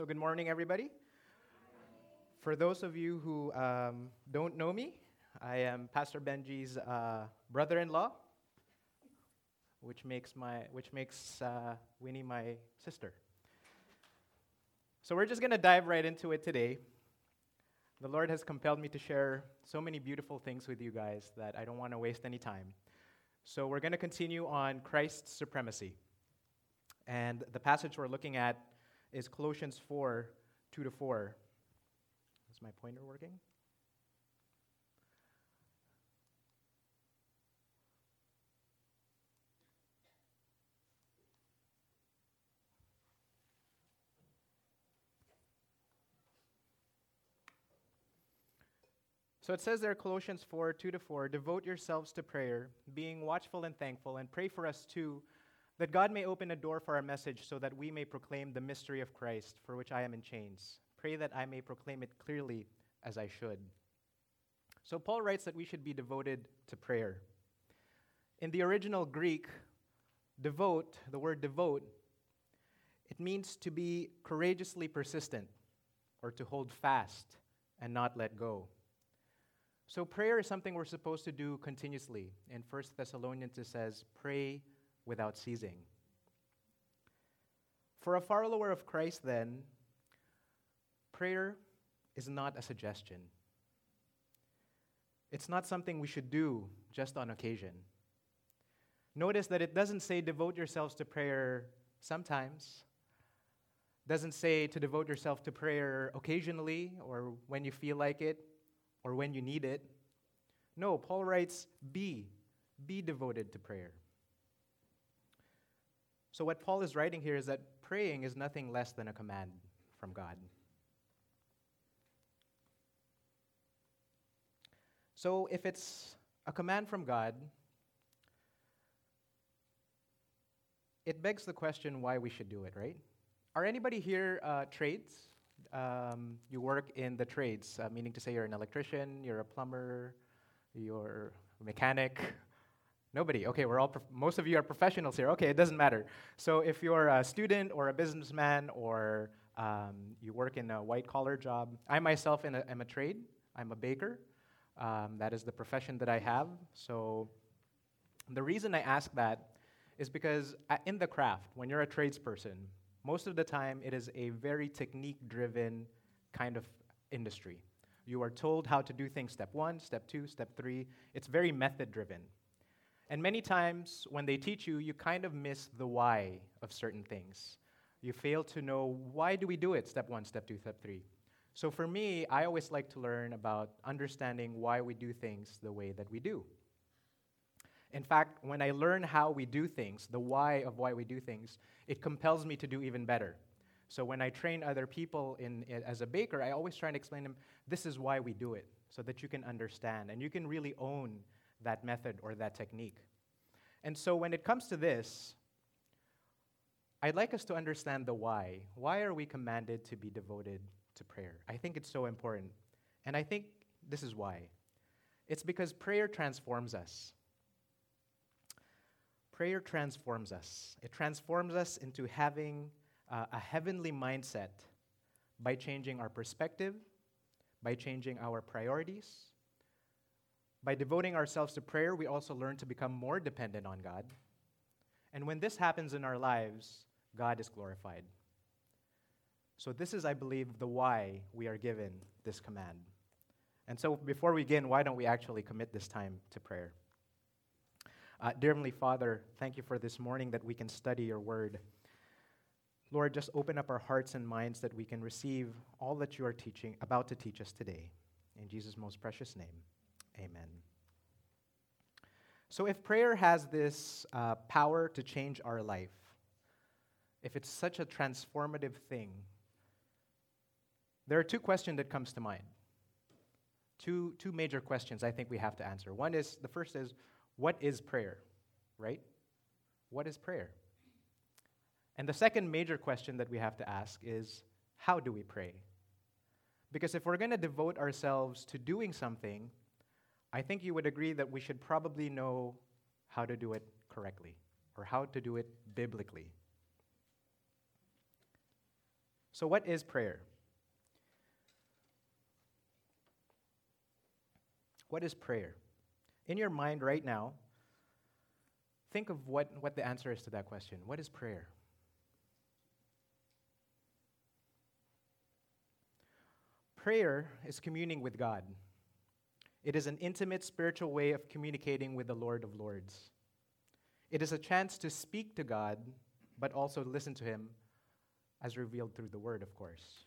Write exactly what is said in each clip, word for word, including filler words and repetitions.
So, good morning, everybody. For those of you who um, don't know me, I am Pastor Benji's uh, brother-in-law, which makes my which makes uh, Winnie my sister. So, we're just gonna dive right into it today. The Lord has compelled me to share so many beautiful things with you guys that I don't want to waste any time. So, we're gonna continue on Christ's supremacy, and the passage we're looking at is Colossians four, two to four. Is my pointer working? So it says there, Colossians four, two to four, devote yourselves to prayer, being watchful and thankful, and pray for us too, that God may open a door for our message so that we may proclaim the mystery of Christ, for which I am in chains. Pray that I may proclaim it clearly as I should. So Paul writes that we should be devoted to prayer. In the original Greek, devote, the word devote, it means to be courageously persistent or to hold fast and not let go. So prayer is something we're supposed to do continuously. In First Thessalonians it says, pray without ceasing. For a follower of Christ then, prayer is not a suggestion. It's not something we should do just on occasion. Notice that it doesn't say devote yourselves to prayer sometimes. Doesn't say to devote yourself to prayer occasionally or when you feel like it or when you need it. No, Paul writes, be, be devoted to prayer. So what Paul is writing here is that praying is nothing less than a command from God. So if it's a command from God, it begs the question why we should do it, right? Are anybody here uh, trades? Um, you work in the trades, uh, meaning to say you're an electrician, you're a plumber, you're a mechanic. Nobody. Okay, we're all. Prof- most of you are professionals here. Okay, it doesn't matter. So if you're a student or a businessman or um, you work in a white-collar job, I myself in a, am a trade. I'm a baker. Um, that is the profession that I have. So the reason I ask that is because uh, in the craft, when you're a tradesperson, most of the time it is a very technique-driven kind of industry. You are told how to do things step one, step two, step three. It's very method-driven. And many times when they teach you, you kind of miss the why of certain things. You fail to know, why do we do it, step one, step two, step three. So for me, I always like to learn about understanding why we do things the way that we do. In fact, when I learn how we do things, the why of why we do things, it compels me to do even better. So when I train other people in, in as a baker, I always try and explain to them, this is why we do it, so that you can understand, and you can really own that method or that technique. And so when it comes to this, I'd like us to understand the why. Why are we commanded to be devoted to prayer? I think it's so important. And I think this is why. It's because prayer transforms us. Prayer transforms us. It transforms us into having uh, a heavenly mindset by changing our perspective, by changing our priorities. By devoting ourselves to prayer, we also learn to become more dependent on God. And when this happens in our lives, God is glorified. So this is, I believe, the why we are given this command. And so before we begin, why don't we actually commit this time to prayer? Uh, dear Heavenly Father, thank you for this morning that we can study your word. Lord, just open up our hearts and minds that we can receive all that you are teaching, about to teach us today. In Jesus' most precious name. Amen. So if prayer has this uh, power to change our life, if it's such a transformative thing, there are two questions that comes to mind. Two, two major questions I think we have to answer. One is, the first is, what is prayer, right? What is prayer? And the second major question that we have to ask is, how do we pray? Because if we're going to devote ourselves to doing something, I think you would agree that we should probably know how to do it correctly or how to do it biblically. So, what is prayer? What is prayer? In your mind right now, think of what, what the answer is to that question. What is prayer? Prayer is communing with God. It is an intimate spiritual way of communicating with the Lord of Lords. It is a chance to speak to God, but also listen to Him as revealed through the Word, of course.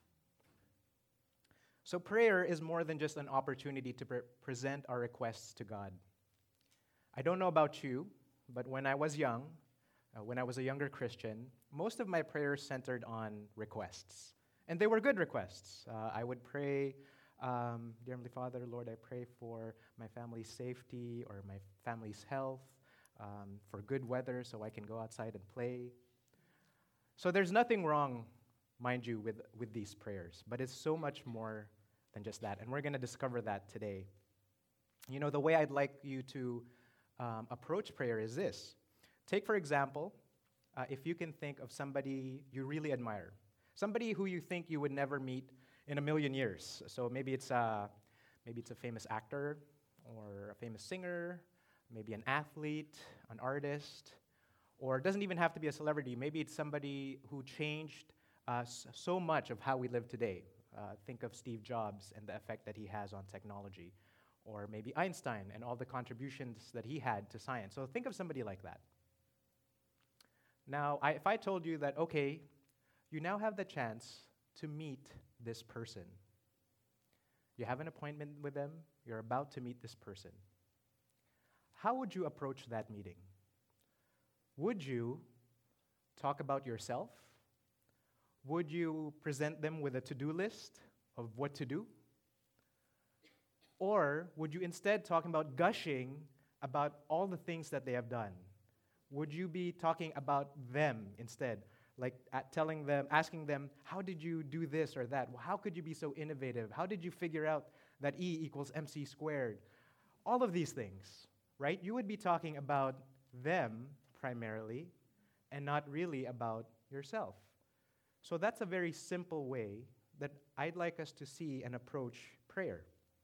So prayer is more than just an opportunity to pre- present our requests to God. I don't know about you, but when I was young, uh, when I was a younger Christian, most of my prayers centered on requests. And they were good requests. Uh, I would pray, um, Dear Heavenly Father, Lord, I pray for my family's safety or my family's health, um, for good weather so I can go outside and play. So there's nothing wrong, mind you, with, with these prayers, but it's so much more than just that, and we're going to discover that today. You know, the way I'd like you to um, approach prayer is this. Take, for example, uh, if you can think of somebody you really admire, somebody who you think you would never meet in a million years. So maybe it's a, maybe it's a famous actor or a famous singer, maybe an athlete, an artist, or it doesn't even have to be a celebrity. Maybe it's somebody who changed uh, so much of how we live today. Uh, think of Steve Jobs and the effect that he has on technology. Or maybe Einstein and all the contributions that he had to science. So think of somebody like that. Now, I, if I told you that, okay, you now have the chance to meet this person. You have an appointment with them. You're about to meet this person. How would you approach that meeting? Would you talk about yourself? Would you present them with a to-do list of what to do? Or would you instead talk about gushing about all the things that they have done? Would you be talking about them instead? Like at telling them, asking them, how did you do this or that? Well, how could you be so innovative? How did you figure out that E equals mc squared? All of these things, right? You would be talking about them primarily and not really about yourself. So that's a very simple way that I'd like us to see and approach prayer.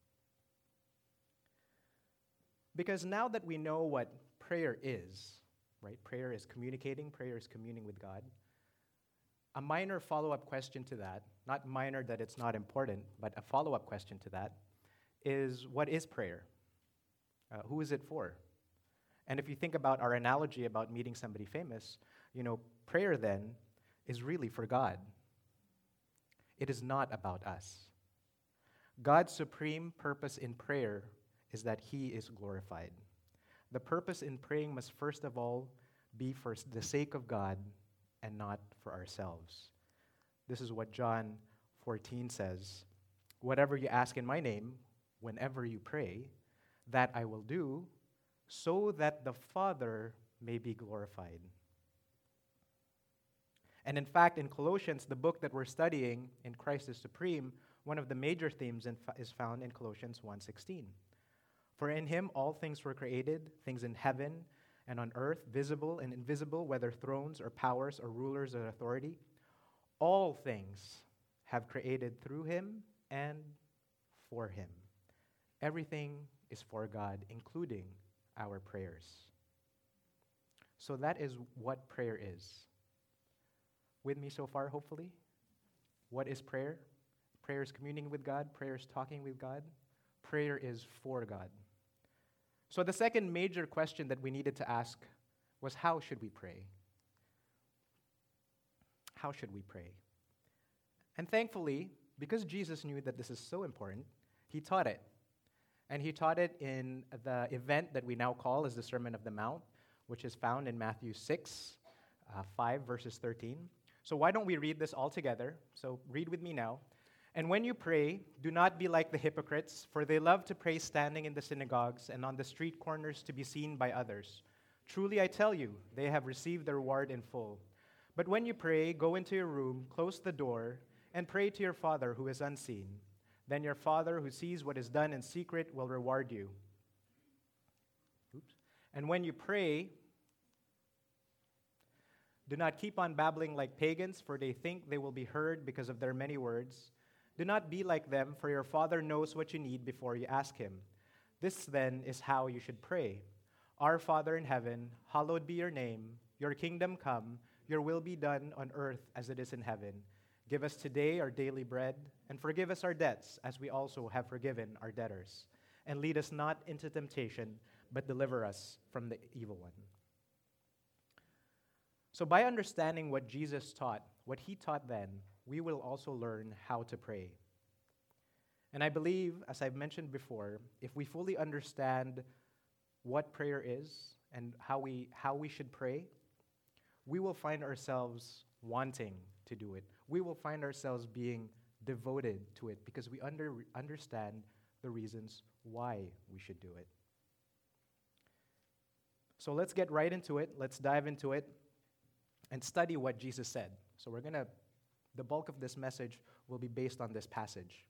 Because now that we know what prayer is, right? Prayer is communicating, prayer is communing with God. A minor follow-up question to that, not minor that it's not important, but a follow-up question to that is, what is prayer? Uh, who is it for? And if you think about our analogy about meeting somebody famous, you know, prayer then is really for God. It is not about us. God's supreme purpose in prayer is that He is glorified. The purpose in praying must first of all be for the sake of God and not for ourselves. This is what John fourteen says. Whatever you ask in my name, whenever you pray, that I will do, so that the Father may be glorified. And in fact, in Colossians, the book that we're studying, in Christ is Supreme, one of the major themes in fa- is found in Colossians one sixteen. For in Him all things were created, things in heaven and on earth, visible and invisible, whether thrones or powers or rulers or authority. All things have created through Him and for Him. Everything is for God, including our prayers. So that is what prayer is. With me so far, hopefully? What is prayer? Prayer is communing with God. Prayer is talking with God. Prayer is for God. So the second major question that we needed to ask was, how should we pray? How should we pray? And thankfully, because Jesus knew that this is so important, He taught it. And He taught it in the event that we now call as the Sermon of the Mount, which is found in Matthew six, uh, five, verses thirteen. So why don't we read this all together? So read with me now. And when you pray, do not be like the hypocrites, for they love to pray standing in the synagogues and on the street corners to be seen by others. Truly I tell you, they have received their reward in full. But when you pray, go into your room, close the door, and pray to your Father who is unseen. Then your Father who sees what is done in secret will reward you. Oops. And when you pray, Do not keep on babbling like pagans, for they think they will be heard because of their many words. Do not be like them, for your Father knows what you need before you ask Him. This, then, is how you should pray. Our Father in heaven, hallowed be your name. Your kingdom come. Your will be done on earth as it is in heaven. Give us today our daily bread, and forgive us our debts, as we also have forgiven our debtors. And lead us not into temptation, but deliver us from the evil one. So by understanding what Jesus taught, what He taught then, we will also learn how to pray. And I believe, as I've mentioned before, if we fully understand what prayer is and how we, how we should pray, we will find ourselves wanting to do it. We will find ourselves being devoted to it because we under, understand the reasons why we should do it. So let's get right into it. Let's dive into it and study what Jesus said. So we're going to, the bulk of this message will be based on this passage.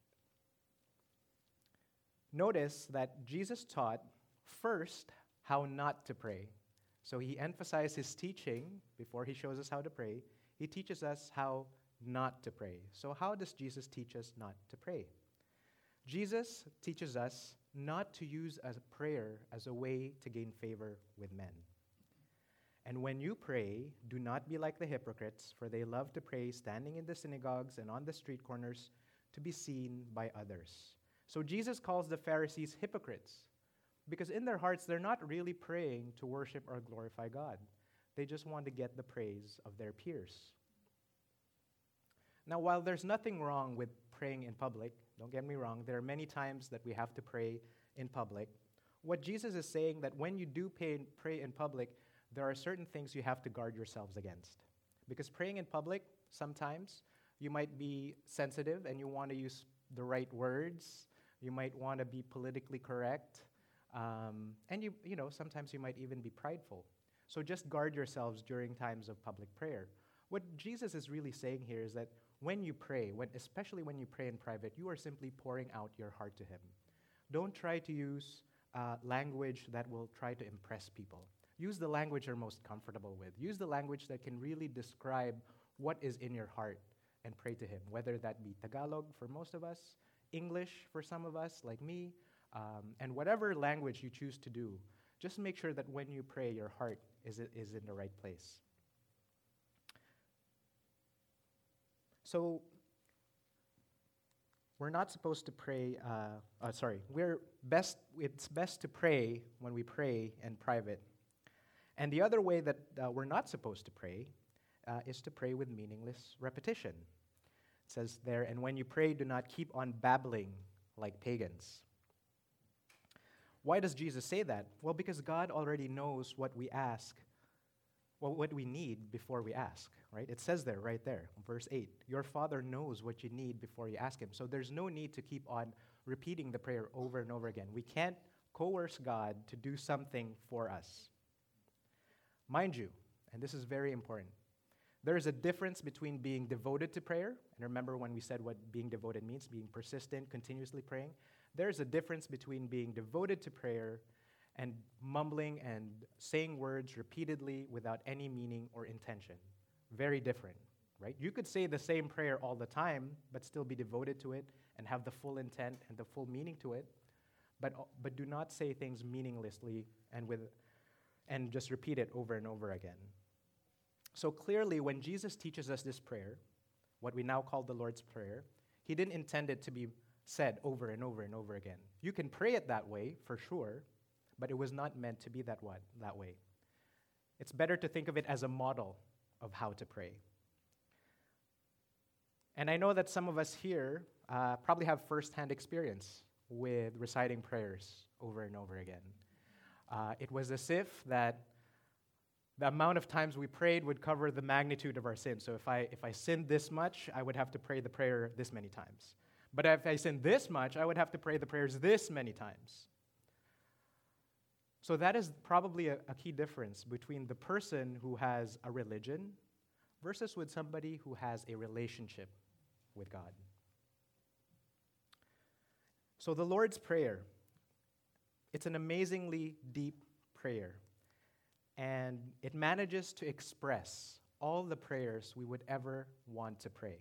Notice that Jesus taught first how not to pray. So he emphasized his teaching before he shows us how to pray. He teaches us how not to pray. So how does Jesus teach us not to pray? Jesus teaches us not to use a prayer as a way to gain favor with men. And when you pray, do not be like the hypocrites, for they love to pray standing in the synagogues and on the street corners to be seen by others. So Jesus calls the Pharisees hypocrites because in their hearts, they're not really praying to worship or glorify God. They just want to get the praise of their peers. Now, while there's nothing wrong with praying in public, don't get me wrong, there are many times that we have to pray in public. What Jesus is saying that when you do pay, pray in public, there are certain things you have to guard yourselves against. Because praying in public, sometimes you might be sensitive and you want to use the right words. You might want to be politically correct. Um, and you, you know, sometimes you might even be prideful. So just guard yourselves during times of public prayer. What Jesus is really saying here is that when you pray, when, especially when you pray in private, you are simply pouring out your heart to Him. Don't try to use uh, language that will try to impress people. Use the language you're most comfortable with. Use the language that can really describe what is in your heart and pray to Him, whether that be Tagalog for most of us, English for some of us, like me, um, and whatever language you choose to do, just make sure that when you pray, your heart is, is in the right place. So, we're not supposed to pray, uh, uh, sorry, we're best, it's best to pray when we pray in private. And the other way that uh, we're not supposed to pray uh, is to pray with meaningless repetition. It says there, and when you pray, do not keep on babbling like pagans. Why does Jesus say that? Well, because God already knows what we ask, well, what we need before we ask, right? It says there, right there, verse eight, your Father knows what you need before you ask Him. So there's no need to keep on repeating the prayer over and over again. We can't coerce God to do something for us. Mind you, and this is very important, there is a difference between being devoted to prayer, and remember when we said what being devoted means, being persistent, continuously praying. There's a difference between being devoted to prayer and mumbling and saying words repeatedly without any meaning or intention. Very different, right? You could say the same prayer all the time, but still be devoted to it and have the full intent and the full meaning to it, but, but do not say things meaninglessly and with and just repeat it over and over again. So clearly, when Jesus teaches us this prayer, what we now call the Lord's Prayer, He didn't intend it to be said over and over and over again. You can pray it that way, for sure, but it was not meant to be that, what, that way. It's better to think of it as a model of how to pray. And I know that some of us here uh, probably have firsthand experience with reciting prayers over and over again. Uh, it was as if that the amount of times we prayed would cover the magnitude of our sin. So if I if I sinned this much, I would have to pray the prayer this many times. But if I sinned this much, I would have to pray the prayers this many times. So that is probably a, a key difference between the person who has a religion versus with somebody who has a relationship with God. So the Lord's Prayer, it's an amazingly deep prayer, and it manages to express all the prayers we would ever want to pray.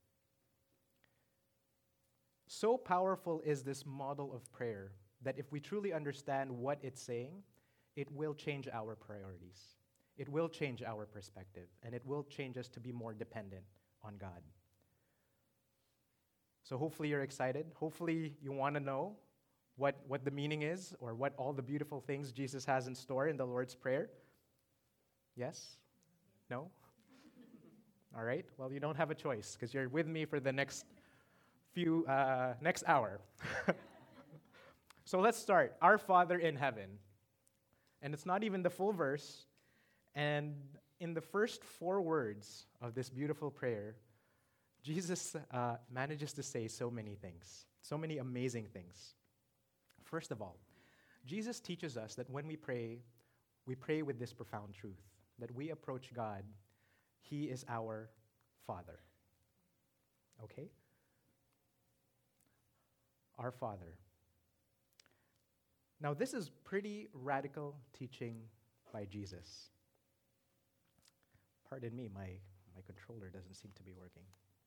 So powerful is this model of prayer that if we truly understand what it's saying, it will change our priorities. It will change our perspective, and it will change us to be more dependent on God. So hopefully you're excited. Hopefully you want to know what, what the meaning is or what all the beautiful things Jesus has in store in the Lord's Prayer. Yes? No? All right. Well, you don't have a choice because you're with me for the next few, uh, next hour. So let's start. Our Father in heaven. And it's not even the full verse. And in the first four words of this beautiful prayer, Jesus uh, manages to say so many things, so many amazing things. First of all, Jesus teaches us that when we pray, we pray with this profound truth, that we approach God, He is our Father. Okay? Our Father. Now, this is pretty radical teaching by Jesus. Pardon me, my, my controller doesn't seem to be working.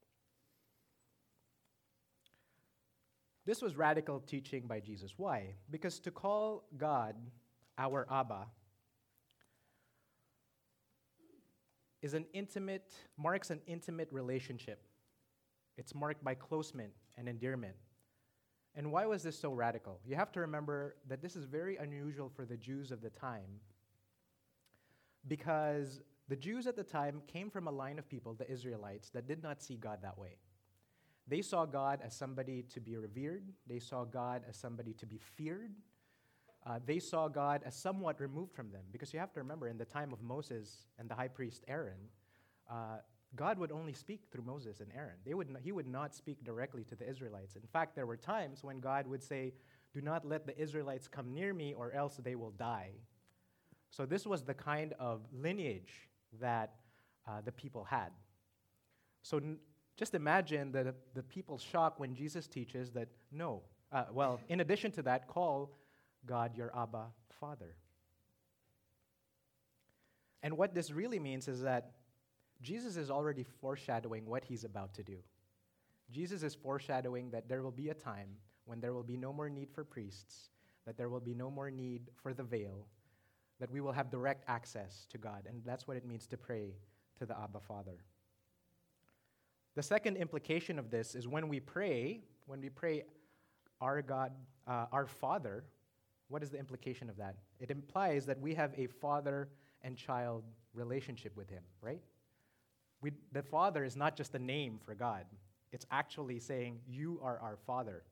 This was radical teaching by Jesus. Why? Because to call God our Abba is an intimate, marks an intimate relationship. It's marked by closeness and endearment. And why was this so radical? You have to remember that this is very unusual for the Jews of the time because the Jews at the time came from a line of people, the Israelites, that did not see God that way. They saw God as somebody to be revered. They saw God as somebody to be feared. Uh, they saw God as somewhat removed from them. Because you have to remember, in the time of Moses and the high priest Aaron, uh, God would only speak through Moses and Aaron. They would not, he would not speak directly to the Israelites. In fact, there were times when God would say, "Do not let the Israelites come near me or else they will die." So this was the kind of lineage that uh, the people had. So n- just imagine the, the people's shock when Jesus teaches that, no, uh, well, in addition to that, call God your Abba Father. And what this really means is that Jesus is already foreshadowing what he's about to do. Jesus is foreshadowing that there will be a time when there will be no more need for priests, that there will be no more need for the veil, that we will have direct access to God. And that's what it means to pray to the Abba Father. The second implication of this is when we pray, when we pray our God, uh, our Father, what is the implication of that? It implies that we have a father and child relationship with him, right? We, the Father is not just a name for God. It's actually saying, you are our Father.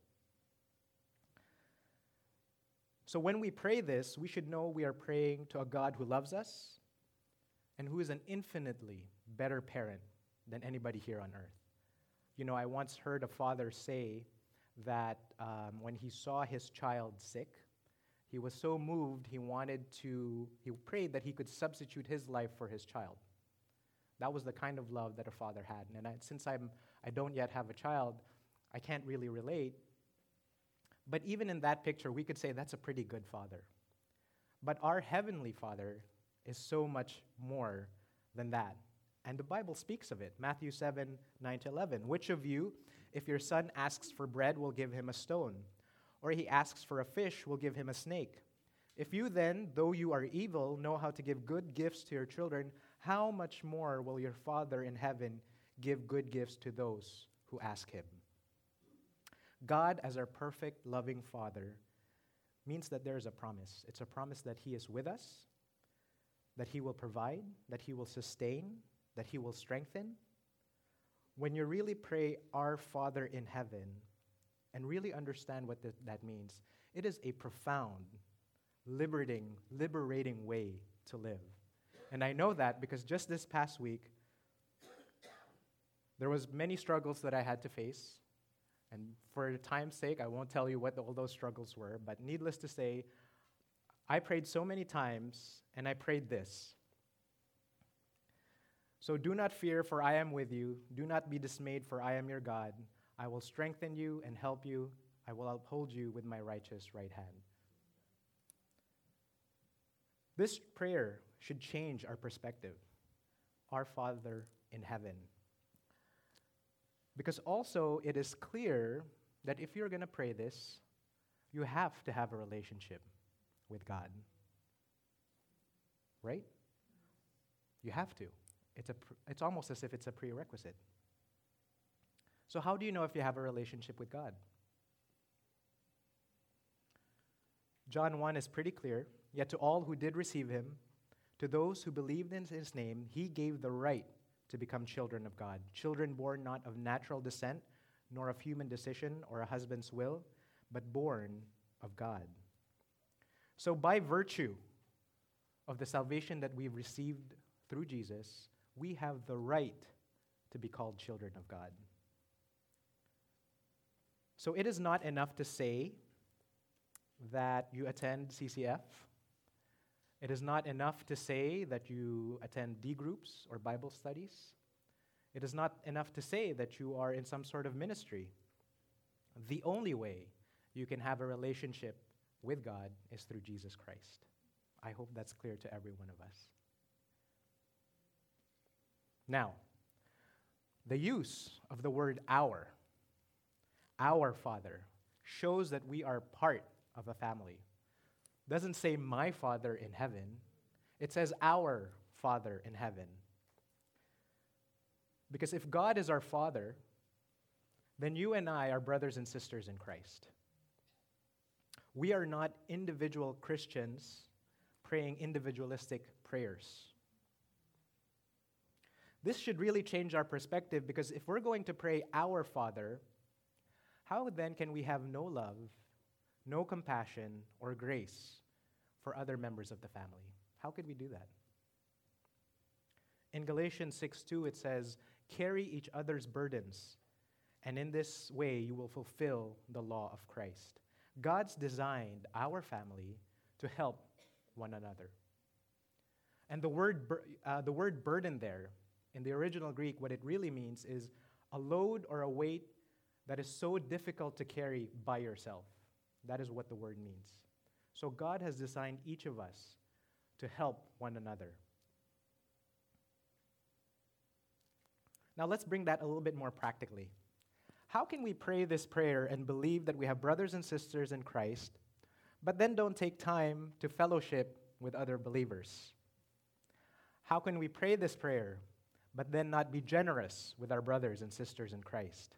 So when we pray this, we should know we are praying to a God who loves us and who is an infinitely better parent than anybody here on earth. You know, I once heard a father say that um, when he saw his child sick, he was so moved he wanted to, he prayed that he could substitute his life for his child. That was the kind of love that a father had. And I, since I'm, I don't yet have a child, I can't really relate. But even in that picture, we could say that's a pretty good father. But our heavenly Father is so much more than that. And the Bible speaks of it. Matthew seven, nine to eleven. Which of you, if your son asks for bread, will give him a stone? Or he asks for a fish, will give him a snake? If you then, though you are evil, know how to give good gifts to your children, how much more will your Father in heaven give good gifts to those who ask him? God, as our perfect, loving Father, means that there is a promise. It's a promise that he is with us, that he will provide, that he will sustain, that he will strengthen. When you really pray, our Father in heaven, and really understand what th- that means, it is a profound, liberating, liberating way to live. And I know that because just this past week, there was many struggles that I had to face. And for time's sake, I won't tell you what the, all those struggles were, but needless to say, I prayed so many times, and I prayed this. So do not fear, for I am with you. Do not be dismayed, for I am your God. I will strengthen you and help you. I will uphold you with my righteous right hand. This prayer should change our perspective. Our Father in heaven. Because also it is clear that if you're going to pray this, you have to have a relationship with God. Right? You have to. It's, a pr- it's almost as if it's a prerequisite. So how do you know if you have a relationship with God? John one is pretty clear. Yet to all who did receive him, to those who believed in his name, he gave the right to become children of God. Children born not of natural descent, nor of human decision or a husband's will, but born of God. So by virtue of the salvation that we've received through Jesus, we have the right to be called children of God. So it is not enough to say that you attend C C F. It is not enough to say that you attend D groups or Bible studies. It is not enough to say that you are in some sort of ministry. The only way you can have a relationship with God is through Jesus Christ. I hope that's clear to every one of us. Now, the use of the word our, our Father, shows that we are part of a family. It doesn't say my Father in heaven. It says our Father in heaven. Because if God is our Father, then you and I are brothers and sisters in Christ. We are not individual Christians praying individualistic prayers. This should really change our perspective, because if we're going to pray our Father, how then can we have no love, no compassion, or grace for other members of the family? How could we do that? In Galatians six two, it says, "Carry each other's burdens, and in this way you will fulfill the law of Christ." God's designed our family to help one another. And the word, bur- uh, the word burden there, in the original Greek, what it really means is a load or a weight that is so difficult to carry by yourself. That is what the word means. So God has designed each of us to help one another. Now let's bring that a little bit more practically. How can we pray this prayer and believe that we have brothers and sisters in Christ, but then don't take time to fellowship with other believers? How can we pray this prayer, but then not be generous with our brothers and sisters in Christ?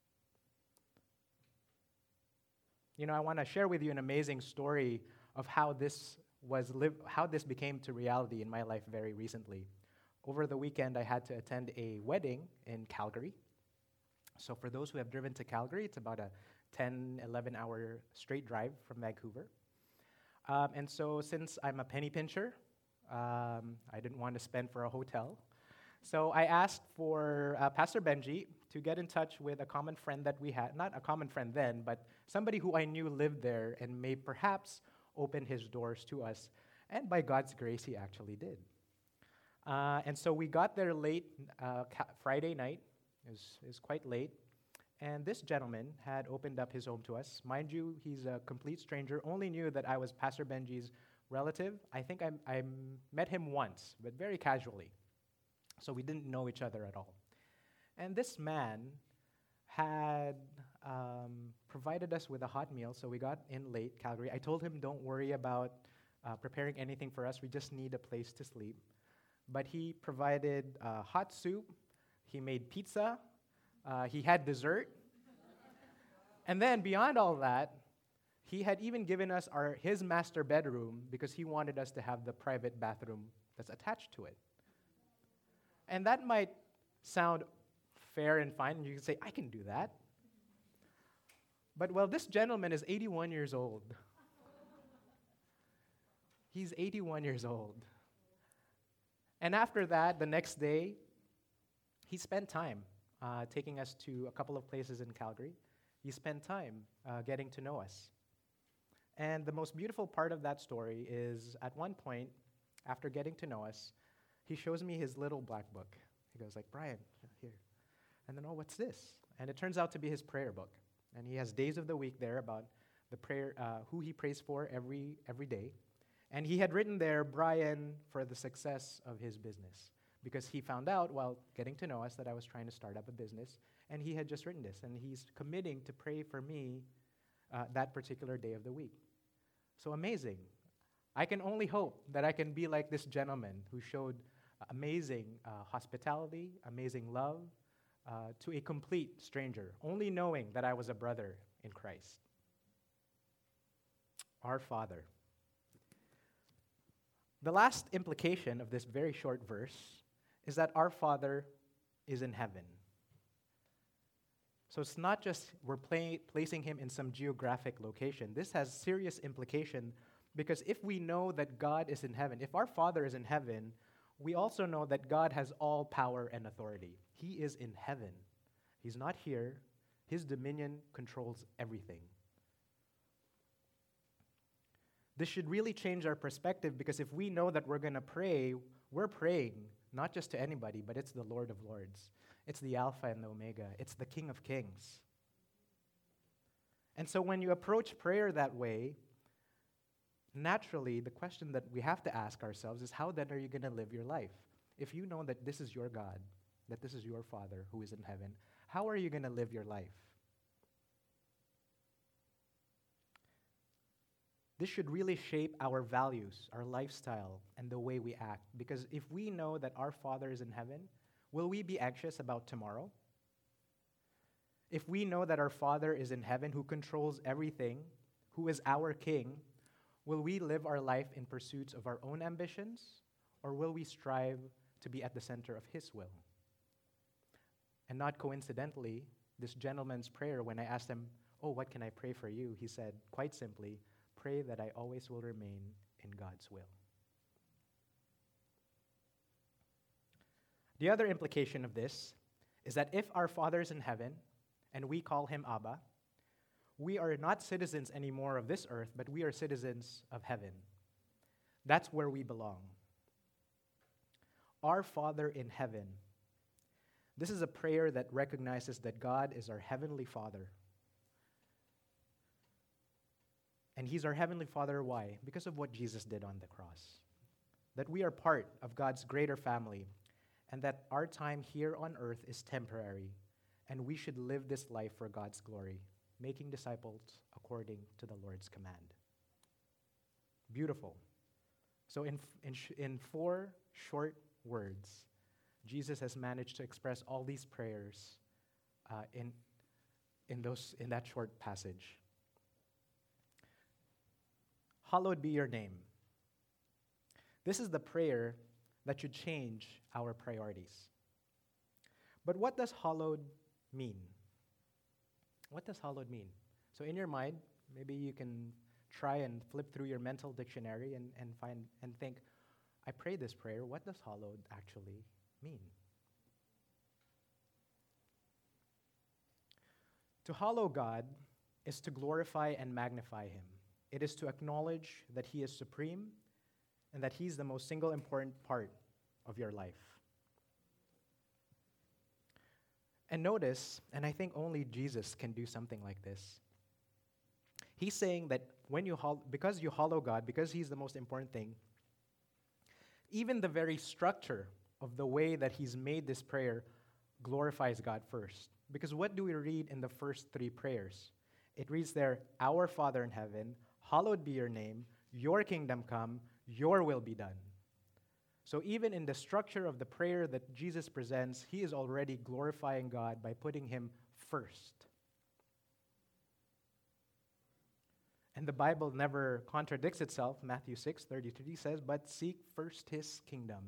You know, I want to share with you an amazing story of how this was live, how this became to reality in my life very recently. Over the weekend, I had to attend a wedding in Calgary. So for those who have driven to Calgary, it's about a ten, eleven hour straight drive from Vancouver. Um, and so since I'm a penny pincher, um, I didn't want to spend for a hotel. So I asked for uh, Pastor Benji to get in touch with a common friend that we had, not a common friend then, but somebody who I knew lived there and may perhaps open his doors to us. And by God's grace, he actually did. Uh, and so we got there late uh, ca- Friday night. It was, it was quite late. And this gentleman had opened up his home to us. Mind you, he's a complete stranger, only knew that I was Pastor Benji's relative. I think I, I met him once, but very casually. So we didn't know each other at all. And this man had um, provided us with a hot meal, so we got in late, Calgary. I told him, don't worry about uh, preparing anything for us. We just need a place to sleep. But he provided uh, hot soup. He made pizza. Uh, he had dessert. And then beyond all that, he had even given us our his master bedroom because he wanted us to have the private bathroom that's attached to it. And that might sound fair and fine, and you can say, I can do that. But, well, this gentleman is eighty-one years old. He's eighty-one years old. And after that, the next day, he spent time uh, taking us to a couple of places in Calgary. He spent time uh, getting to know us. And the most beautiful part of that story is at one point, after getting to know us, he shows me his little black book. He goes like, Brian, here. And then, oh, what's this? And it turns out to be his prayer book. And he has days of the week there about the prayer, uh, who he prays for every every day. And he had written there, Brian, for the success of his business. because he found out while getting to know us that I was trying to start up a business, and he had just written this, and he's committing to pray for me uh, that particular day of the week. So amazing. I can only hope that I can be like this gentleman who showed amazing uh, hospitality, amazing love uh, to a complete stranger, only knowing that I was a brother in Christ. Our Father. The last implication of this very short verse is that our Father is in heaven. So it's not just we're play, placing him in some geographic location. This has serious implication because if we know that God is in heaven, if our Father is in heaven, we also know that God has all power and authority. He is in heaven. He's not here. His dominion controls everything. This should really change our perspective because if we know that we're going to pray, we're praying not just to anybody, but it's the Lord of Lords. It's the Alpha and the Omega. It's the King of Kings. And so when you approach prayer that way, naturally, the question that we have to ask ourselves is, how then are you going to live your life? If you know that this is your God, that this is your Father who is in heaven, how are you going to live your life? This should really shape our values, our lifestyle, and the way we act. Because if we know that our Father is in heaven, will we be anxious about tomorrow? If we know that our Father is in heaven, who controls everything, who is our King, will we live our life in pursuits of our own ambitions, or will we strive to be at the center of His will? And not coincidentally, this gentleman's prayer, when I asked him, oh, what can I pray for you? He said, quite simply, pray that I always will remain in God's will. The other implication of this is that if our Father is in heaven and we call him Abba, we are not citizens anymore of this earth, but we are citizens of heaven. That's where we belong. Our Father in heaven. This is a prayer that recognizes that God is our heavenly Father. And he's our heavenly Father, why? Because of what Jesus did on the cross. That we are part of God's greater family, and that our time here on earth is temporary, and we should live this life for God's glory, making disciples according to the Lord's command. Beautiful. So in, in, in four short words, Jesus has managed to express all these prayers uh, in, in, those, in that short passage. Hallowed be your name. This is the prayer that should change our priorities. But what does hallowed mean? What does hallowed mean? So in your mind, maybe you can try and flip through your mental dictionary and, and find and think, I pray this prayer, what does hallowed actually mean? To hallow God is to glorify and magnify him. It is to acknowledge that he is supreme and that he's the most single important part of your life. And notice, and I think only Jesus can do something like this. He's saying that when you hol- because you hallow God, because he's the most important thing, even the very structure of the way that he's made this prayer glorifies God first. Because what do we read in the first three prayers? It reads there, Our Father in heaven, hallowed be your name, your kingdom come, your will be done. So even in the structure of the prayer that Jesus presents, he is already glorifying God by putting him first. And the Bible never contradicts itself. Matthew six thirty-three says, but seek first his kingdom.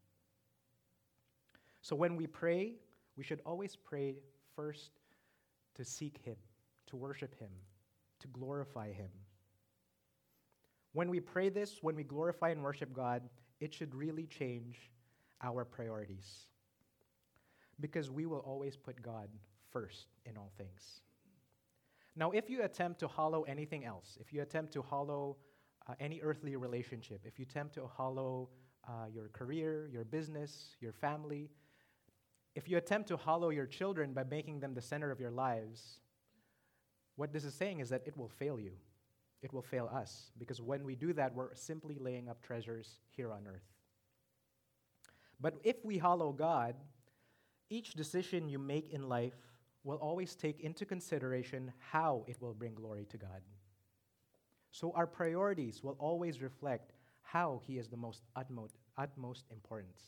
So when we pray, we should always pray first to seek him, to worship him, to glorify him. When we pray this, when we glorify and worship God, it should really change our priorities. Because we will always put God first in all things. Now, if you attempt to hallow anything else, if you attempt to hallow uh, any earthly relationship, if you attempt to hallow uh, your career, your business, your family, if you attempt to hallow your children by making them the center of your lives, what this is saying is that it will fail you. It will fail us, because when we do that, we're simply laying up treasures here on earth. But if we hallow God, each decision you make in life will always take into consideration how it will bring glory to God. So our priorities will always reflect how He is the most utmost, utmost importance.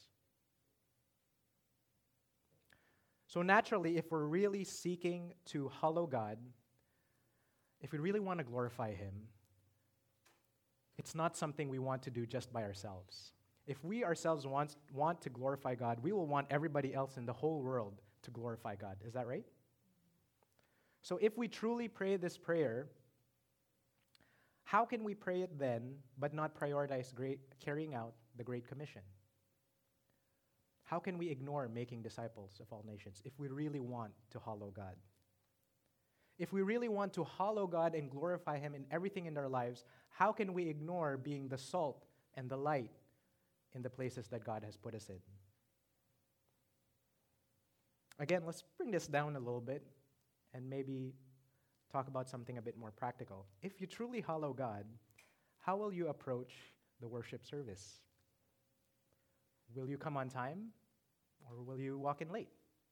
So naturally, if we're really seeking to hallow God, if we really want to glorify Him, it's not something we want to do just by ourselves. If we ourselves want, want to glorify God, we will want everybody else in the whole world to glorify God. Is that right? So if we truly pray this prayer, how can we pray it then but not prioritize great, carrying out the Great Commission? How can we ignore making disciples of all nations if we really want to hallow God? If we really want to hallow God and glorify Him in everything in our lives, how can we ignore being the salt and the light in the places that God has put us in? Again, let's bring this down a little bit and maybe talk about something a bit more practical. If you truly hallow God, how will you approach the worship service? Will you come on time, or will you walk in late?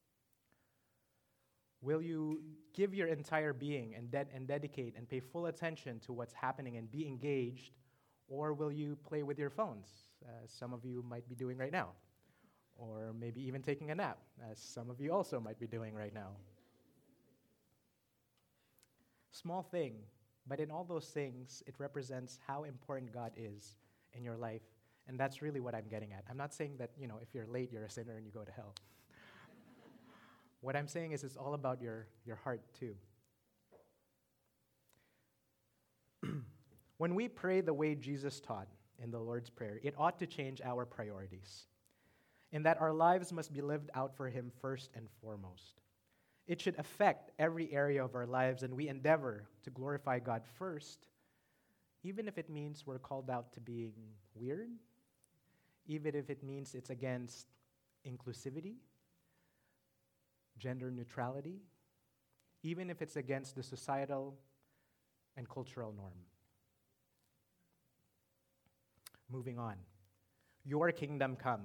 Will you give your entire being and, de- and dedicate and pay full attention to what's happening and be engaged, or will you play with your phones, as some of you might be doing right now, or maybe even taking a nap, as some of you also might be doing right now? Small thing, but in all those things, it represents how important God is in your life, and that's really what I'm getting at. I'm not saying that, you know, if you're late, you're a sinner and you go to hell. What I'm saying is it's all about your, your heart too. When we pray the way Jesus taught in the Lord's Prayer, it ought to change our priorities, in that our lives must be lived out for Him first and foremost. It should affect every area of our lives, and we endeavor to glorify God first, even if it means we're called out to being weird, even if it means it's against inclusivity, gender neutrality, even if it's against the societal and cultural norm. Moving on. Your kingdom come.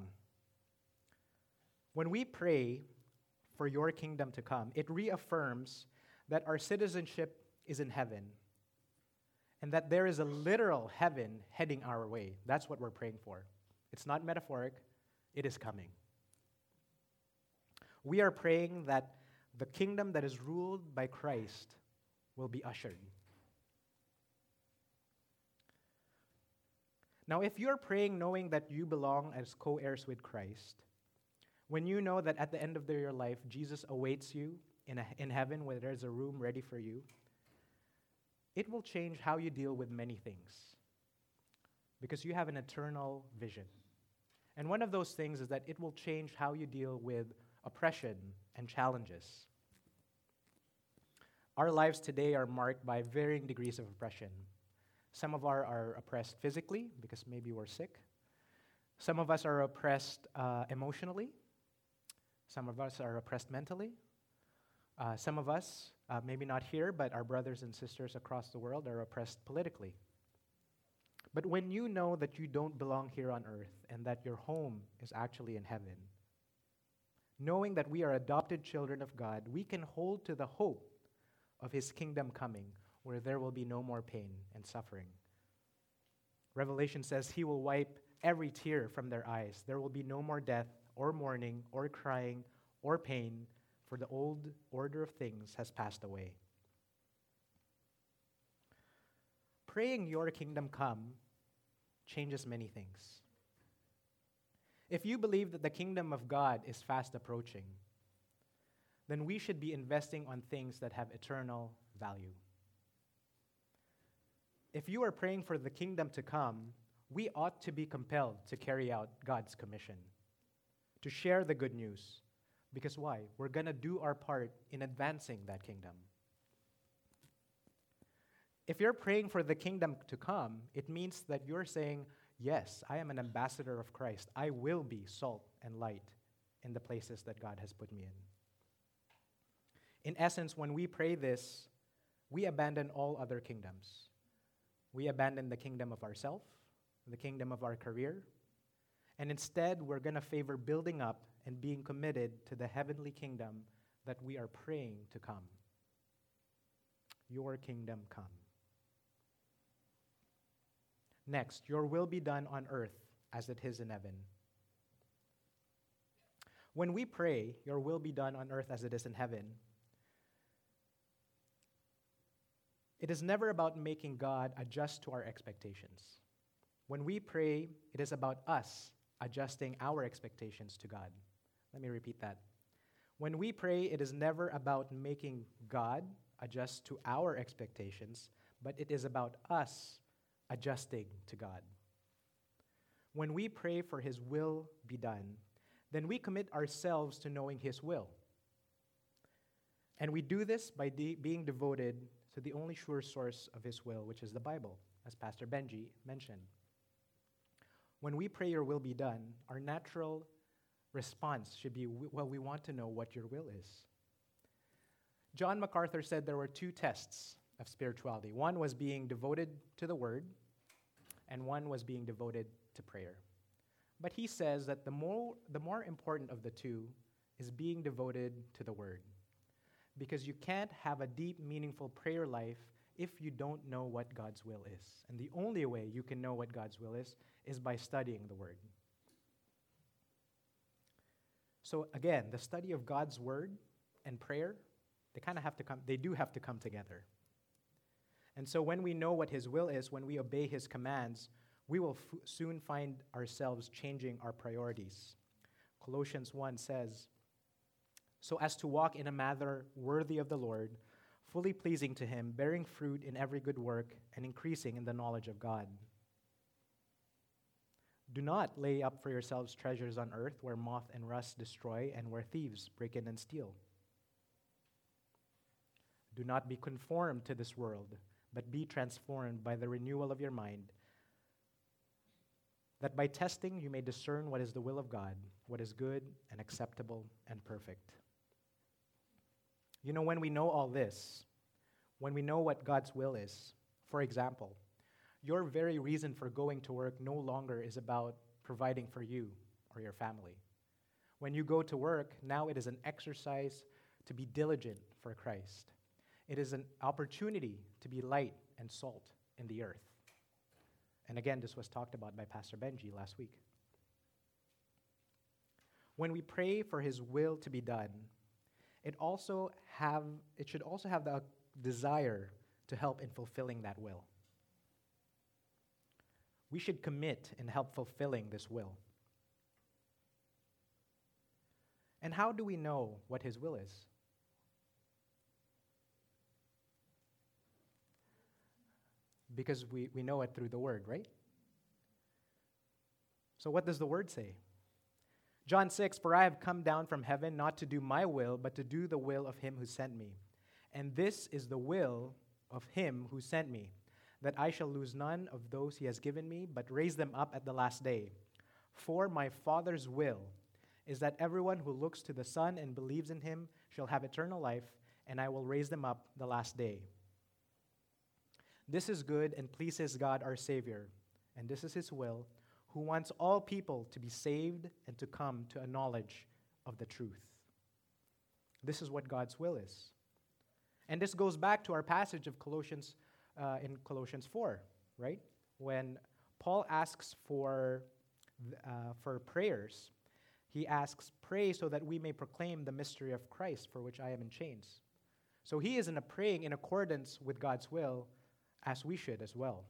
When we pray for your kingdom to come, it reaffirms that our citizenship is in heaven and that there is a literal heaven heading our way. That's what we're praying for. It's not metaphoric, it is coming. We are praying that the kingdom that is ruled by Christ will be ushered. Now, if you're praying knowing that you belong as co-heirs with Christ, when you know that at the end of your life, Jesus awaits you in, a, in heaven where there's a room ready for you, it will change how you deal with many things because you have an eternal vision. And one of those things is that it will change how you deal with oppression and challenges. Our lives today are marked by varying degrees of oppression. Some of us are oppressed physically because maybe we're sick. Some of us are oppressed uh, emotionally. Some of us are oppressed mentally. Uh, some of us, uh, maybe not here, but our brothers and sisters across the world are oppressed politically. But when you know that you don't belong here on earth and that your home is actually in heaven, knowing that we are adopted children of God, we can hold to the hope of His kingdom coming, where there will be no more pain and suffering. Revelation says He will wipe every tear from their eyes. There will be no more death or mourning or crying or pain, for the old order of things has passed away. Praying your kingdom come changes many things. If you believe that the kingdom of God is fast approaching, then we should be investing on things that have eternal value. If you are praying for the kingdom to come, we ought to be compelled to carry out God's commission, to share the good news. Because why? We're going to do our part in advancing that kingdom. If you're praying for the kingdom to come, it means that you're saying, yes, I am an ambassador of Christ. I will be salt and light in the places that God has put me in. In essence, when we pray this, we abandon all other kingdoms. We abandon the kingdom of ourselves, the kingdom of our career, And instead, we're going to favor building up and being committed to the heavenly kingdom that we are praying to come. Your kingdom come. Next, your will be done on earth as it is in heaven. When we pray, your will be done on earth as it is in heaven, it is never about making God adjust to our expectations. When we pray, it is about us adjusting our expectations to God. Let me repeat that. When we pray, it is never about making God adjust to our expectations, but it is about us adjusting to God. When we pray for His will be done, then we commit ourselves to knowing His will. And we do this by de- being devoted to the only sure source of His will, which is the Bible, as Pastor Benji mentioned. When we pray your will be done, our natural response should be, well, we want to know what your will is. John MacArthur said there were two tests of spirituality. One was being devoted to the Word, and one was being devoted to prayer. But he says that the more, the more important of the two is being devoted to the Word. Because you can't have a deep, meaningful prayer life if you don't know what God's will is. And the only way you can know what God's will is is by studying the Word. So again, the study of God's Word and prayer, they kind of have to come, they do have to come together. And so when we know what His will is, when we obey His commands, we will f- soon find ourselves changing our priorities. Colossians one says, so as to walk in a manner worthy of the Lord, fully pleasing to Him, bearing fruit in every good work, and increasing in the knowledge of God. Do not lay up for yourselves treasures on earth where moth and rust destroy and where thieves break in and steal. Do not be conformed to this world, but be transformed by the renewal of your mind, that by testing you may discern what is the will of God, what is good and acceptable and perfect. You know, when we know all this, when we know what God's will is, for example, your very reason for going to work no longer is about providing for you or your family. When you go to work, now it is an exercise to be diligent for Christ. It is an opportunity to be light and salt in the earth. And again, this was talked about by Pastor Benji last week. When we pray for His will to be done, it also have it should also have the desire to help in fulfilling that will. We should commit and help fulfilling this will. And how do we know what His will is? Because we, we know it through the Word, right? So what does the Word say? John six, for I have come down from heaven not to do my will, but to do the will of Him who sent me. And this is the will of Him who sent me, that I shall lose none of those He has given me, but raise them up at the last day. For my Father's will is that everyone who looks to the Son and believes in Him shall have eternal life, and I will raise them up the last day. This is good and pleases God our Savior, and this is His will, who wants all people to be saved and to come to a knowledge of the truth. This is what God's will is. And this goes back to our passage of Colossians, uh, in Colossians four, right? When Paul asks for, uh, for prayers, he asks, pray so that we may proclaim the mystery of Christ, for which I am in chains. So he is in a praying in accordance with God's will, as we should as well.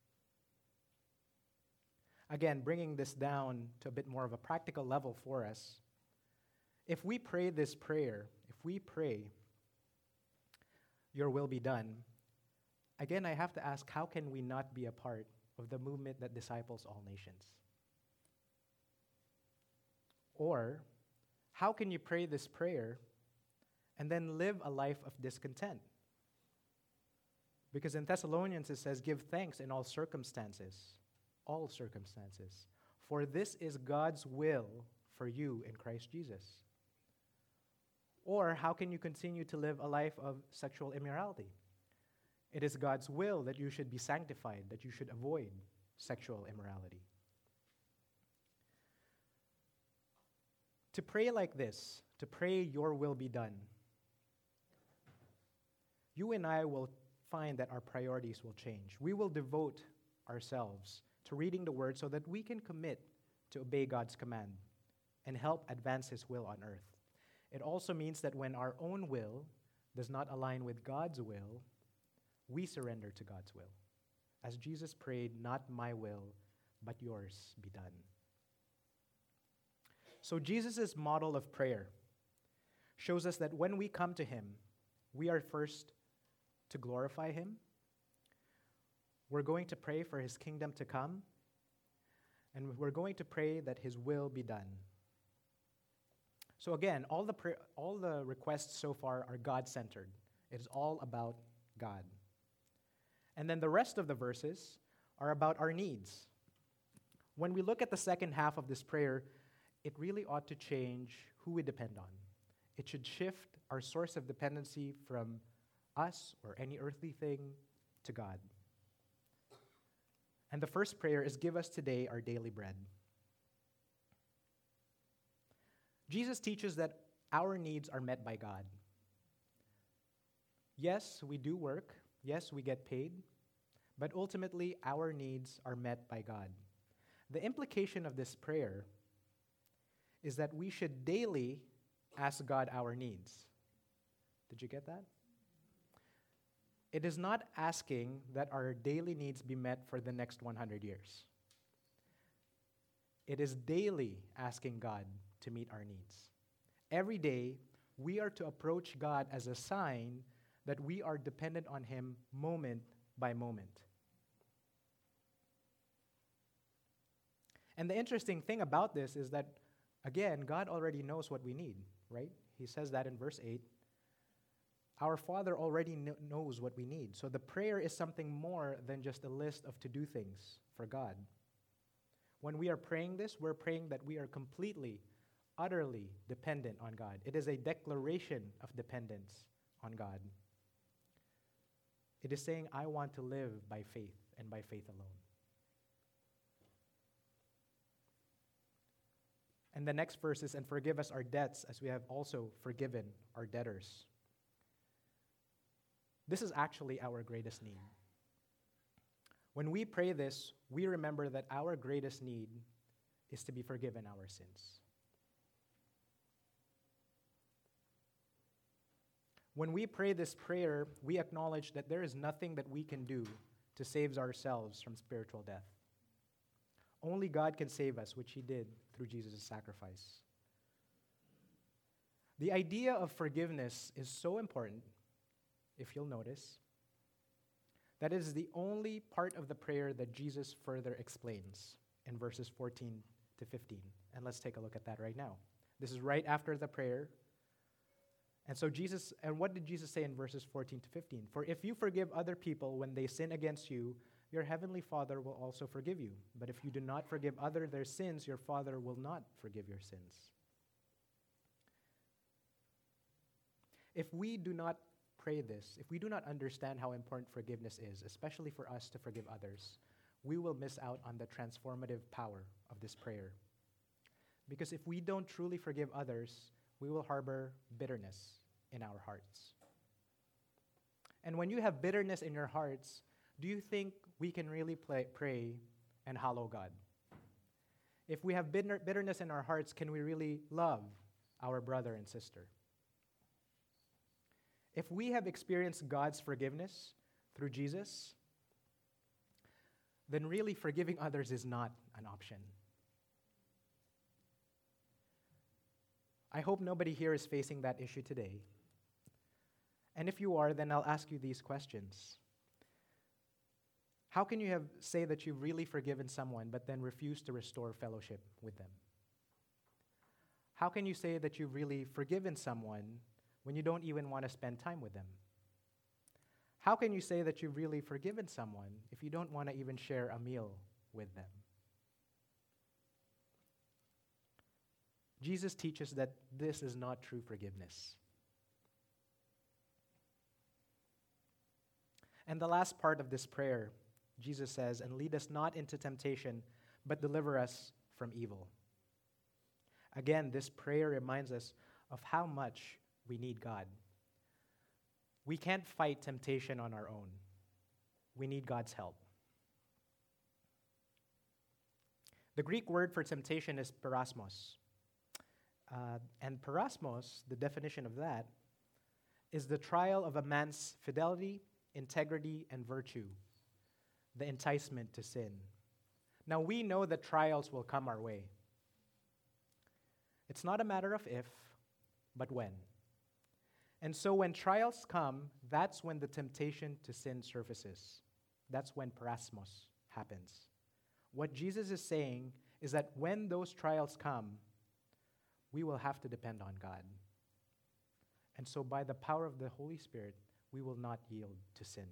Again, bringing this down to a bit more of a practical level for us, if we pray this prayer, if we pray, your will be done, again, I have to ask, how can we not be a part of the movement that disciples all nations? Or, how can you pray this prayer and then live a life of discontent? Because in Thessalonians it says, give thanks in all circumstances, all circumstances, for this is God's will for you in Christ Jesus. Or how can you continue to live a life of sexual immorality? It is God's will that you should be sanctified, that you should avoid sexual immorality. To pray like this, to pray your will be done, you and I will find that our priorities will change. We will devote ourselves to reading the Word so that we can commit to obey God's command and help advance His will on earth. It also means that when our own will does not align with God's will, we surrender to God's will. As Jesus prayed, "Not my will, but yours be done." So Jesus' model of prayer shows us that when we come to Him, we are first to glorify Him. We're going to pray for His kingdom to come, and we're going to pray that His will be done. So again, all the pra- all the requests so far are God-centered. It is all about God. And then the rest of the verses are about our needs. When we look at the second half of this prayer, it really ought to change who we depend on. It should shift our source of dependency from us or any earthly thing to God. And the first prayer is, "Give us today our daily bread." Jesus teaches that our needs are met by God. Yes, we do work. Yes, we get paid. But ultimately, our needs are met by God. The implication of this prayer is that we should daily ask God our needs. Did you get that? It is not asking that our daily needs be met for the next one hundred years. It is daily asking God to meet our needs. Every day, we are to approach God as a sign that we are dependent on Him moment by moment. And the interesting thing about this is that, again, God already knows what we need, right? He says that in verse eight. Our Father already kn- knows what we need. So the prayer is something more than just a list of to-do things for God. When we are praying this, we're praying that we are completely, utterly dependent on God. It is a declaration of dependence on God. It is saying, I want to live by faith and by faith alone. And the next verse is, "And forgive us our debts as we have also forgiven our debtors." This is actually our greatest need. When we pray this, we remember that our greatest need is to be forgiven our sins. When we pray this prayer, we acknowledge that there is nothing that we can do to save ourselves from spiritual death. Only God can save us, which He did through Jesus' sacrifice. The idea of forgiveness is so important, if you'll notice, that is the only part of the prayer that Jesus further explains in verses fourteen to fifteen. And let's take a look at that right now. This is right after the prayer. And so Jesus, and what did Jesus say in verses fourteen to fifteen? "For if you forgive other people when they sin against you, your heavenly Father will also forgive you. But if you do not forgive others their sins, your Father will not forgive your sins." If we do not pray this, if we do not understand how important forgiveness is, especially for us to forgive others, we will miss out on the transformative power of this prayer. Because if we don't truly forgive others, we will harbor bitterness in our hearts. And when you have bitterness in your hearts, do you think we can really play, pray and hallow God? If we have bitter, bitterness in our hearts, can we really love our brother and sister? If we have experienced God's forgiveness through Jesus, then really forgiving others is not an option. I hope nobody here is facing that issue today. And if you are, then I'll ask you these questions. How can you have, say that you've really forgiven someone but then refuse to restore fellowship with them? How can you say that you've really forgiven someone when you don't even want to spend time with them? How can you say that you've really forgiven someone if you don't want to even share a meal with them? Jesus teaches that this is not true forgiveness. And the last part of this prayer, Jesus says, "And lead us not into temptation, but deliver us from evil." Again, this prayer reminds us of how much we need God. We can't fight temptation on our own. We need God's help. The Greek word for temptation is parasmos. Uh, and parasmos, the definition of that, is the trial of a man's fidelity, integrity, and virtue, the enticement to sin. Now, we know that trials will come our way. It's not a matter of if, but when. And so when trials come, that's when the temptation to sin surfaces. That's when parasmos happens. What Jesus is saying is that when those trials come, we will have to depend on God. And so by the power of the Holy Spirit, we will not yield to sin.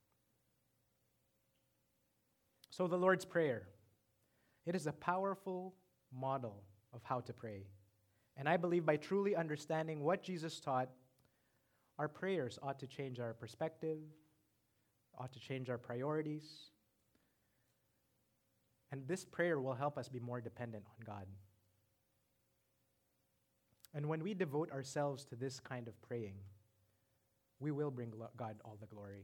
So the Lord's Prayer, it is a powerful model of how to pray. And I believe by truly understanding what Jesus taught, our prayers ought to change our perspective, ought to change our priorities. And this prayer will help us be more dependent on God. And when we devote ourselves to this kind of praying, we will bring God all the glory.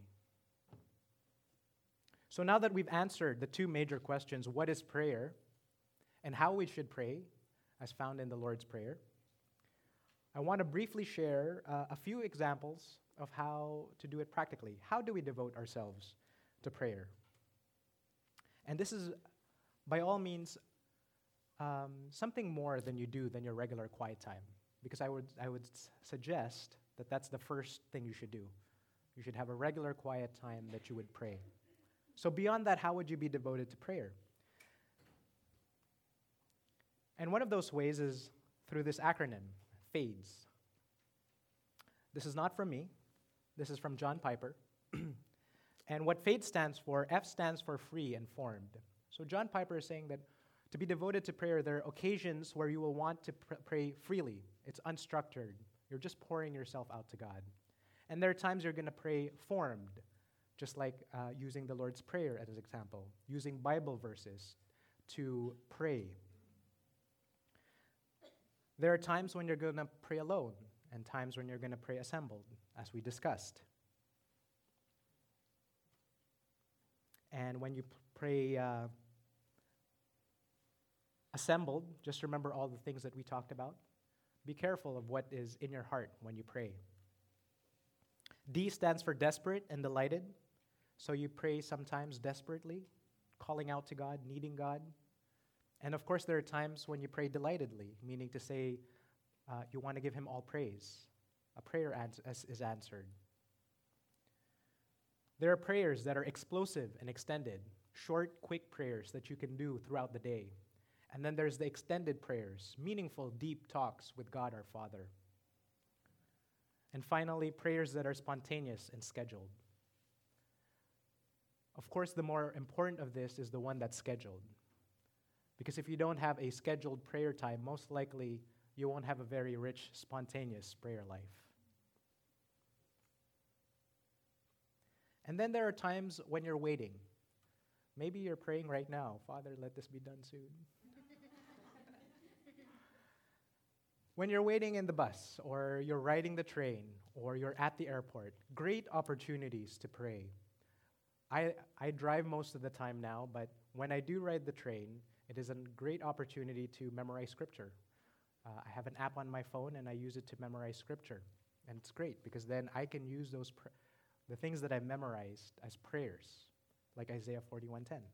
So now that we've answered the two major questions, what is prayer and how we should pray, as found in the Lord's Prayer, I want to briefly share uh, a few examples of how to do it practically. How do we devote ourselves to prayer? And this is, by all means, um, something more than you do than your regular quiet time. Because I would, I would s- suggest that that's the first thing you should do. You should have a regular quiet time that you would pray. So beyond that, how would you be devoted to prayer? And one of those ways is through this acronym, FADES. This is not from me. This is from John Piper. And what FADE stands for, F stands for free and formed. So John Piper is saying that to be devoted to prayer, there are occasions where you will want to pr- pray freely. It's unstructured. You're just pouring yourself out to God. And there are times you're going to pray formed, just like uh, using the Lord's Prayer as an example, using Bible verses to pray. There are times when you're going to pray alone and times when you're going to pray assembled, as we discussed. And when you p- pray uh, assembled, just remember all the things that we talked about. Be careful of what is in your heart when you pray. D stands for desperate and delighted. So you pray sometimes desperately, calling out to God, needing God. And of course, there are times when you pray delightedly, meaning to say uh, you want to give him all praise. A prayer ans- as- is answered. There are prayers that are explosive and extended, short, quick prayers that you can do throughout the day. And then there's the extended prayers, meaningful, deep talks with God our Father. And finally, prayers that are spontaneous and scheduled. Of course, the more important of this is the one that's scheduled. Because if you don't have a scheduled prayer time, most likely you won't have a very rich, spontaneous prayer life. And then there are times when you're waiting. Maybe you're praying right now, Father, let this be done soon. When you're waiting in the bus, or you're riding the train, or you're at the airport, great opportunities to pray. I, I drive most of the time now, but when I do ride the train, it is a great opportunity to memorize Scripture. Uh, I have an app on my phone, and I use it to memorize Scripture. And it's great, because then I can use those pr- the things that I've memorized as prayers, like Isaiah forty-one ten.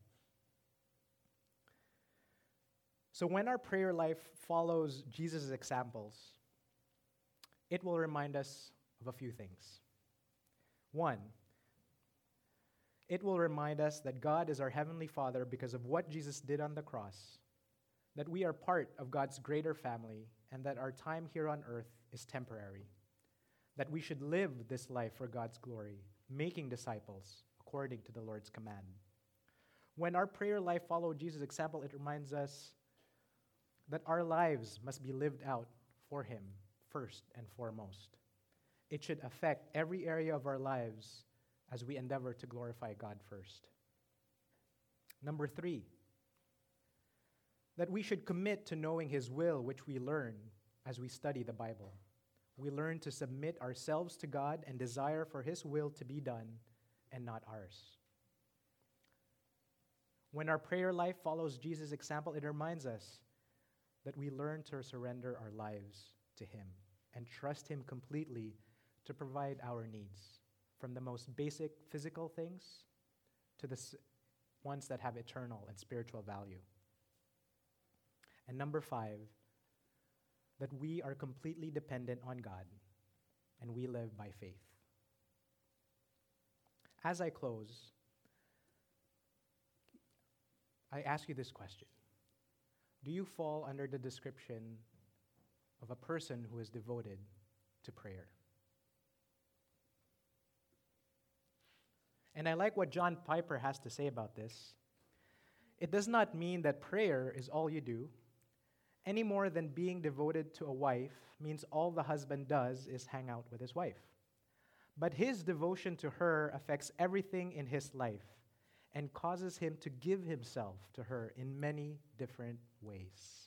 So when our prayer life follows Jesus' examples, it will remind us of a few things. One, it will remind us that God is our Heavenly Father because of what Jesus did on the cross, that we are part of God's greater family, and that our time here on earth is temporary, that we should live this life for God's glory, making disciples according to the Lord's command. When our prayer life follows Jesus' example, it reminds us that our lives must be lived out for Him first and foremost. It should affect every area of our lives as we endeavor to glorify God first. Number three, that we should commit to knowing His will, which we learn as we study the Bible. We learn to submit ourselves to God and desire for His will to be done and not ours. When our prayer life follows Jesus' example, it reminds us that we learn to surrender our lives to Him and trust Him completely to provide our needs, from the most basic physical things to the s- ones that have eternal and spiritual value. And number five, that we are completely dependent on God and we live by faith. As I close, I ask you this question. Do you fall under the description of a person who is devoted to prayer? And I like what John Piper has to say about this. It does not mean that prayer is all you do, any more than being devoted to a wife means all the husband does is hang out with his wife. But his devotion to her affects everything in his life and causes him to give himself to her in many different ways.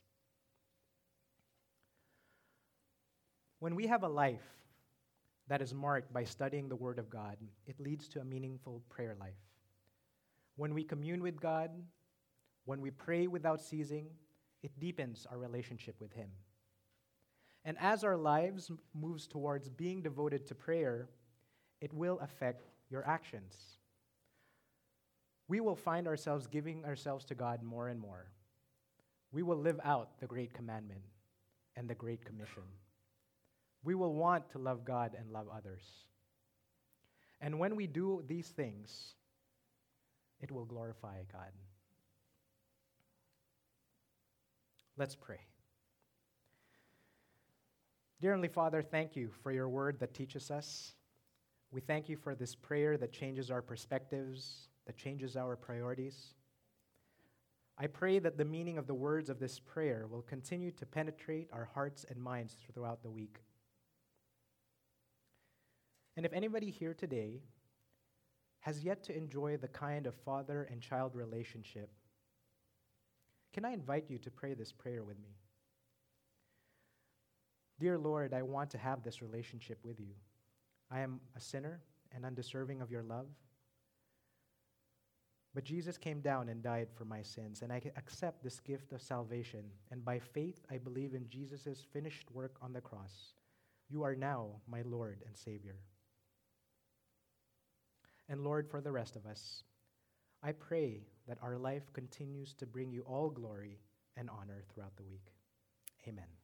When we have a life that is marked by studying the Word of God, it leads to a meaningful prayer life. When we commune with God, when we pray without ceasing, it deepens our relationship with Him. And as our lives m- moves towards being devoted to prayer, it will affect your actions. We will find ourselves giving ourselves to God more and more. We will live out the Great Commandment and the Great Commission. We will want to love God and love others. And when we do these things, it will glorify God. Let's pray. Dear Heavenly Father, thank you for your word that teaches us. We thank you for this prayer that changes our perspectives, that changes our priorities. I pray that the meaning of the words of this prayer will continue to penetrate our hearts and minds throughout the week. And if anybody here today has yet to enjoy the kind of father and child relationship, can I invite you to pray this prayer with me? Dear Lord, I want to have this relationship with you. I am a sinner and undeserving of your love. But Jesus came down and died for my sins, and I accept this gift of salvation. And by faith, I believe in Jesus' finished work on the cross. You are now my Lord and Savior. And Lord, for the rest of us, I pray that our life continues to bring you all glory and honor throughout the week. Amen.